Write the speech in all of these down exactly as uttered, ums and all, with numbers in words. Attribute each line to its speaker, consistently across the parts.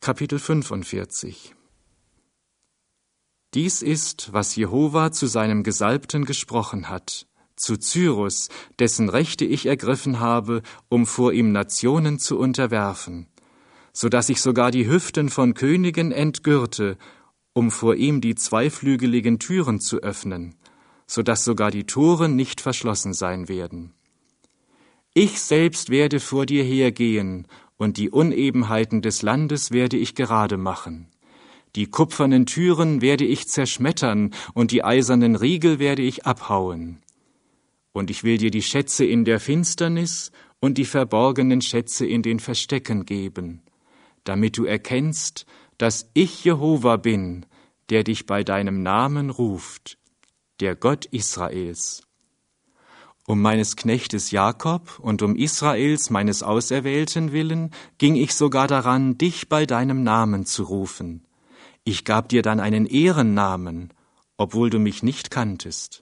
Speaker 1: Kapitel fünfundvierzig. Dies ist, was Jehova zu seinem Gesalbten gesprochen hat, zu Cyrus, dessen Rechte ich ergriffen habe, um vor ihm Nationen zu unterwerfen, so dass ich sogar die Hüften von Königen entgürte, um vor ihm die zweiflügeligen Türen zu öffnen, so dass sogar die Tore nicht verschlossen sein werden. Ich selbst werde vor dir hergehen, und die Unebenheiten des Landes werde ich gerade machen. Die kupfernen Türen werde ich zerschmettern, und die eisernen Riegel werde ich abhauen. Und ich will dir die Schätze in der Finsternis und die verborgenen Schätze in den Verstecken geben, damit du erkennst, dass ich Jehova bin, der dich bei deinem Namen ruft, der Gott Israels. Um meines Knechtes Jakob und um Israels, meines Auserwählten willen, ging ich sogar daran, dich bei deinem Namen zu rufen. Ich gab dir dann einen Ehrennamen, obwohl du mich nicht kanntest.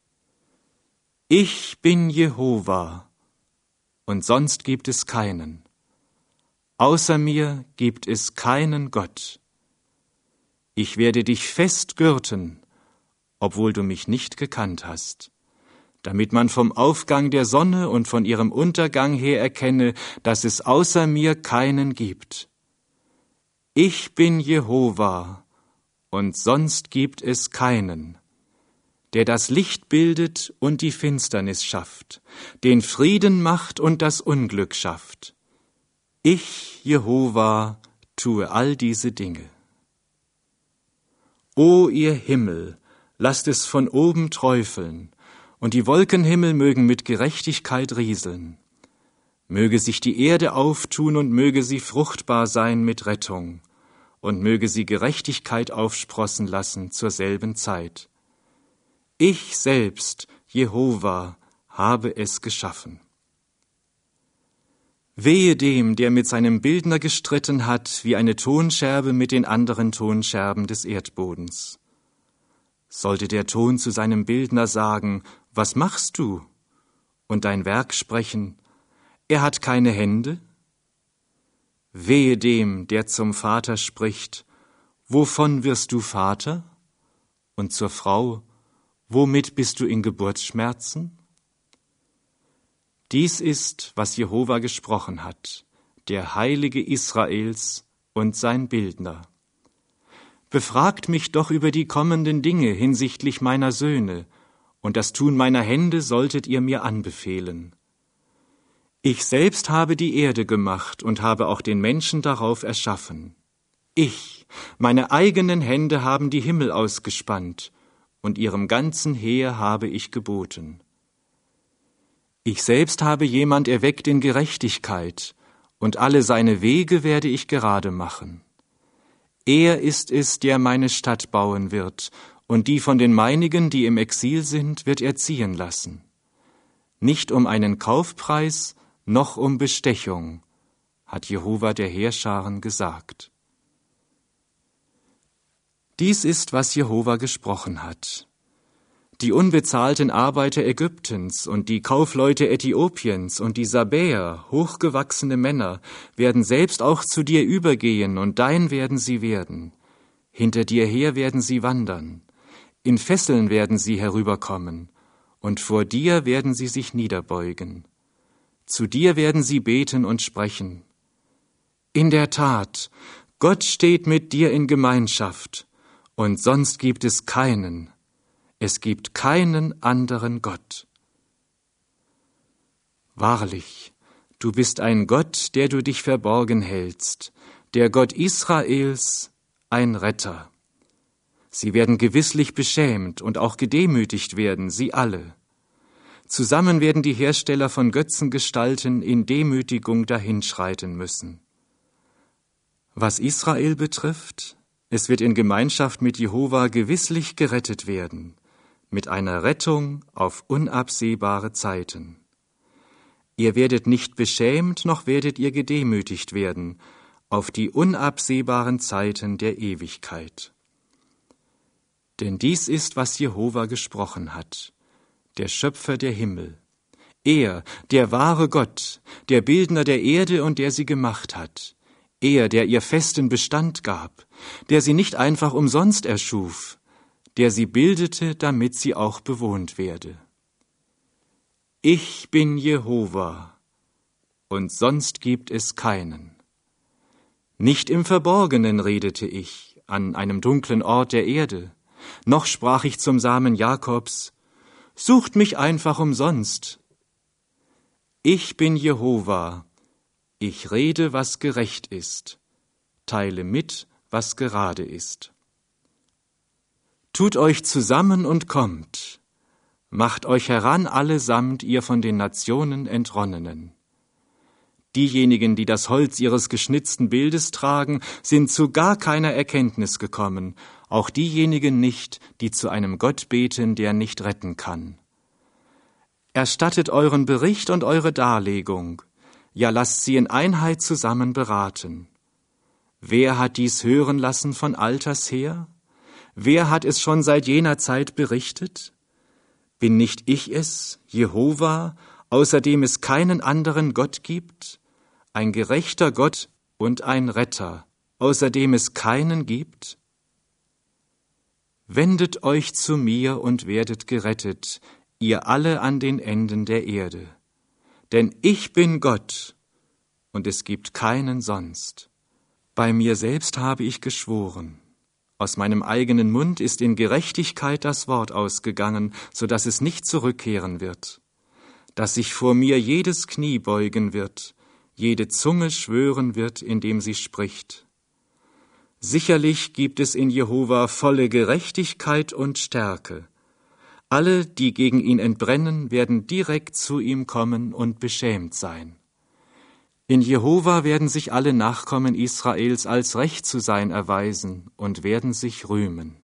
Speaker 1: Ich bin Jehova, und sonst gibt es keinen. Außer mir gibt es keinen Gott. Ich werde dich festgürten, obwohl du mich nicht gekannt hast, damit man vom Aufgang der Sonne und von ihrem Untergang her erkenne, dass es außer mir keinen gibt. Ich bin Jehova, und sonst gibt es keinen, der das Licht bildet und die Finsternis schafft, den Frieden macht und das Unglück schafft. Ich, Jehova, tue all diese Dinge. O ihr Himmel, lasst es von oben träufeln, und die Wolkenhimmel mögen mit Gerechtigkeit rieseln. Möge sich die Erde auftun und möge sie fruchtbar sein mit Rettung, und möge sie Gerechtigkeit aufsprossen lassen zur selben Zeit. Ich selbst, Jehova, habe es geschaffen. Wehe dem, der mit seinem Bildner gestritten hat, wie eine Tonscherbe mit den anderen Tonscherben des Erdbodens. Sollte der Ton zu seinem Bildner sagen, was machst du? Und dein Werk sprechen, er hat keine Hände? Wehe dem, der zum Vater spricht, wovon wirst du Vater? Und zur Frau, womit bist du in Geburtsschmerzen? Dies ist, was Jehova gesprochen hat, der Heilige Israels und sein Bildner. Befragt mich doch über die kommenden Dinge hinsichtlich meiner Söhne, und das Tun meiner Hände solltet ihr mir anbefehlen. Ich selbst habe die Erde gemacht und habe auch den Menschen darauf erschaffen. Ich, meine eigenen Hände haben die Himmel ausgespannt, und ihrem ganzen Heer habe ich geboten. Ich selbst habe jemand erweckt in Gerechtigkeit, und alle seine Wege werde ich gerade machen. Er ist es, der meine Stadt bauen wird, und die von den meinigen, die im Exil sind, wird er ziehen lassen. Nicht um einen Kaufpreis, noch um Bestechung, hat Jehova der Heerscharen gesagt. Dies ist, was Jehova gesprochen hat. Die unbezahlten Arbeiter Ägyptens und die Kaufleute Äthiopiens und die Sabäer, hochgewachsene Männer, werden selbst auch zu dir übergehen, und dein werden sie werden. Hinter dir her werden sie wandern. In Fesseln werden sie herüberkommen, und vor dir werden sie sich niederbeugen. Zu dir werden sie beten und sprechen. In der Tat, Gott steht mit dir in Gemeinschaft, und sonst gibt es keinen. Es gibt keinen anderen Gott. Wahrlich, du bist ein Gott, der du dich verborgen hältst, der Gott Israels, ein Retter. Sie werden gewisslich beschämt und auch gedemütigt werden, sie alle. Zusammen werden die Hersteller von Götzengestalten in Demütigung dahinschreiten müssen. Was Israel betrifft, es wird in Gemeinschaft mit Jehova gewisslich gerettet werden, mit einer Rettung auf unabsehbare Zeiten. Ihr werdet nicht beschämt, noch werdet ihr gedemütigt werden, auf die unabsehbaren Zeiten der Ewigkeit. Denn dies ist, was Jehova gesprochen hat, der Schöpfer der Himmel. Er, der wahre Gott, der Bildner der Erde und der sie gemacht hat. Er, der ihr festen Bestand gab, der sie nicht einfach umsonst erschuf, der sie bildete, damit sie auch bewohnt werde. Ich bin Jehova, und sonst gibt es keinen. Nicht im Verborgenen redete ich, an einem dunklen Ort der Erde, noch sprach ich zum Samen Jakobs, sucht mich einfach umsonst. Ich bin Jehova, ich rede, was gerecht ist, teile mit, was gerade ist. Tut euch zusammen und kommt, macht euch heran allesamt, ihr von den Nationen Entronnenen. Diejenigen, die das Holz ihres geschnitzten Bildes tragen, sind zu gar keiner Erkenntnis gekommen, auch diejenigen nicht, die zu einem Gott beten, der nicht retten kann. Erstattet euren Bericht und eure Darlegung, ja lasst sie in Einheit zusammen beraten. Wer hat dies hören lassen von alters her? Wer hat es schon seit jener Zeit berichtet? Bin nicht ich es, Jehova, außer dem es keinen anderen Gott gibt? Ein gerechter Gott und ein Retter, außer dem es keinen gibt? Wendet euch zu mir und werdet gerettet, ihr alle an den Enden der Erde. Denn ich bin Gott, und es gibt keinen sonst. Bei mir selbst habe ich geschworen. Aus meinem eigenen Mund ist in Gerechtigkeit das Wort ausgegangen, so dass es nicht zurückkehren wird. Dass sich vor mir jedes Knie beugen wird, jede Zunge schwören wird, indem sie spricht. Sicherlich gibt es in Jehova volle Gerechtigkeit und Stärke. Alle, die gegen ihn entbrennen, werden direkt zu ihm kommen und beschämt sein. In Jehova werden sich alle Nachkommen Israels als recht zu sein erweisen und werden sich rühmen.